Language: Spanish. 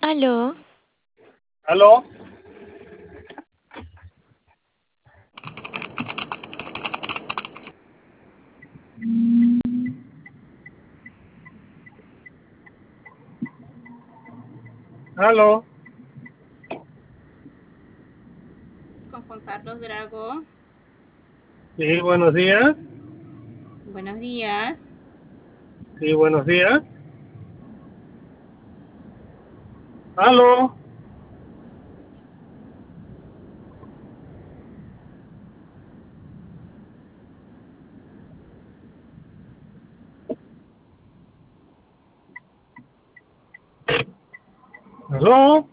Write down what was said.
Aló, ¿Aló? ¿Aló? Con Juan Carlos Drago. Sí, buenos días. Buenos días. Sí, buenos días. ¿Aló? ¿Aló?